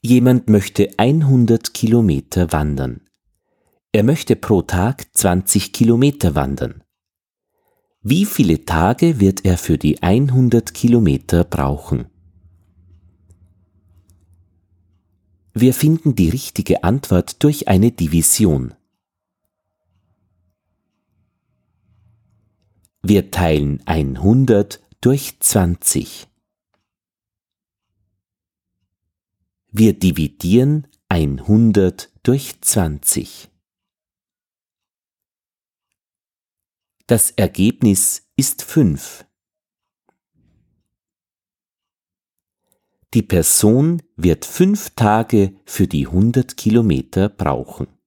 Jemand möchte 100 Kilometer wandern. Er möchte pro Tag 20 Kilometer wandern. Wie viele Tage wird er für die 100 Kilometer brauchen? Wir finden die richtige Antwort durch eine Division. Wir teilen 100 durch 20. Wir dividieren 100 durch 20. Das Ergebnis ist 5. Die Person wird 5 Tage für die 100 Kilometer brauchen.